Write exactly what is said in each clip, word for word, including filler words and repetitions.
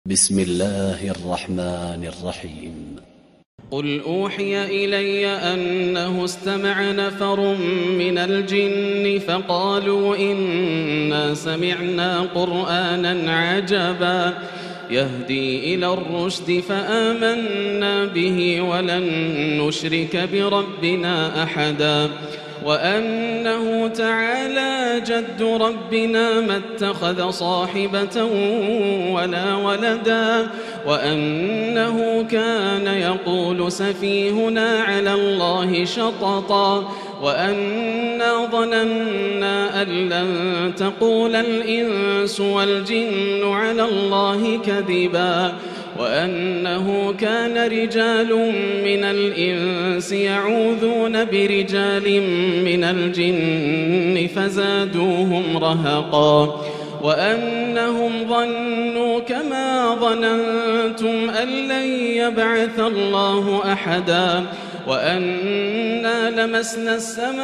بسم الله الرحمن الرحيم. قل أوحي إلي أنه استمع نفر من الجن فقالوا إنا سمعنا قرآنا عجبا يهدي إلى الرشد فآمنا به ولن نشرك بربنا أحدا وأنه تعالى جد ربنا ما اتخذ صاحبة ولا ولدا وأنه كان يقول سفيهنا على الله شططا وأنا ظننا أن لن تقول الإنس والجن على الله كذبا وأنه كان رجال من الإنس يعوذون برجال من الجن فزادوهم رهقا وأنهم ظنوا كما ظننتم أن لن يبعث الله أحدا وأنا لمسنا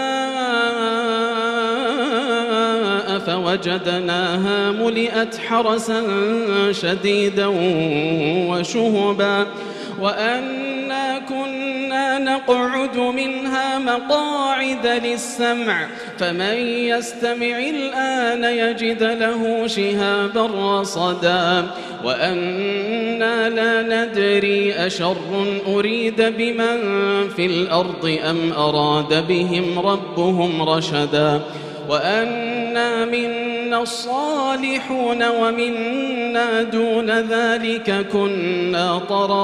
السماء فوجدناها ملئت حرسا شديدا وشهبا وأنا كنا نقعد منها مقاعد للسمع فمن يستمع الآن يجد له شهابا رصدا وأنا لا ندري أشر أريد بمن في الأرض أم أراد بهم ربهم رشدا وأنا منا الصالحون ومنا دون ذلك كنا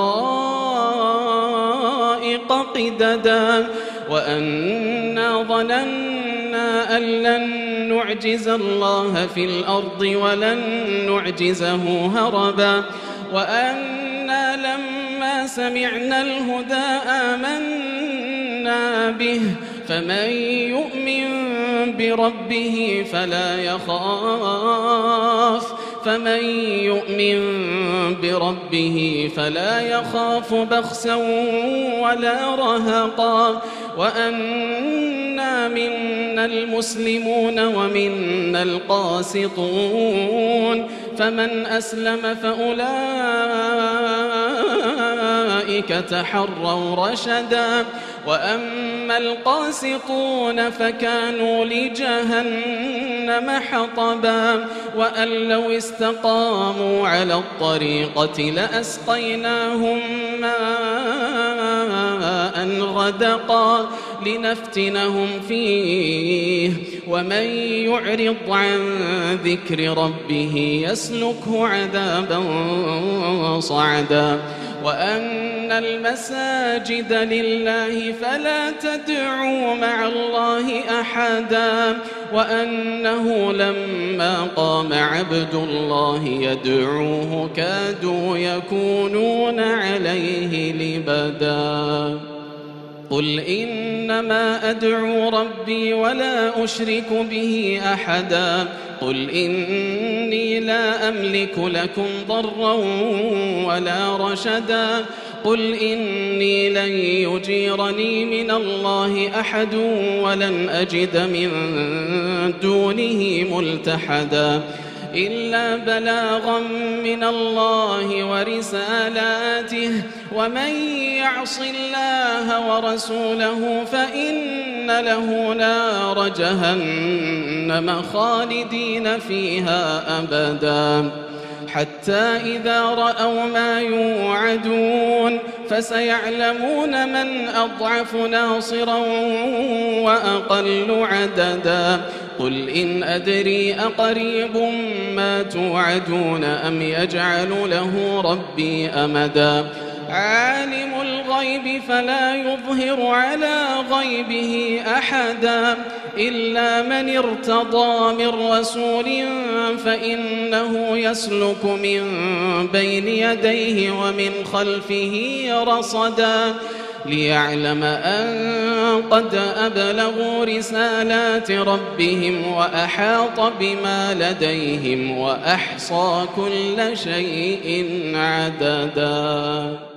طرائق قددا وأنا ظننا أن لن نعجز الله في الأرض ولن نعجزه هربا وأنا لما سمعنا الهدى آمنا به فمن يؤمن بربه فلا يخاف فمن يؤمن بربه فلا يخاف بخسا ولا رهقا وأنا منا المسلمون ومنا القاسطون فمن أسلم فأولئك تحروا رشدا وأما القاسطون فكانوا لجهنم حطبا وأن لو استقاموا على الطريقة لأسقيناهم ماء غدقا لنفتنهم فيه ومن يعرض عن ذكر ربه يسلكه عذابا صعدا وأن المساجد لله فلا تدعوا مع الله أحدا وأنه لما قام عبد الله يدعوه كادوا يكونون عليه لبدا قل إنما أدعو ربي ولا أشرك به أحدا قل إني لا أملك لكم ضرا ولا رشدا قل إني لن يجيرني من الله أحد ولن أجد من دونه ملتحدا إلا بلاغا من الله ورسالاته ومن يعص الله ورسوله فإن له نار جهنم خالدين فيها أبدا حتى إذا رأوا ما يوعدون فسيعلمون من أضعف ناصرا وأقل عددا قل إن أدري أقريب ما توعدون أم يجعل له ربي أمدا عالم الغيب فلا يظهر على غيبه أحدا إلا من ارتضى من رسول فإنه يسلك من بين يديه ومن خلفه رصدا ليعلم أن قد أبلغوا رسالات ربهم وأحاط بما لديهم وأحصى كل شيء عددا.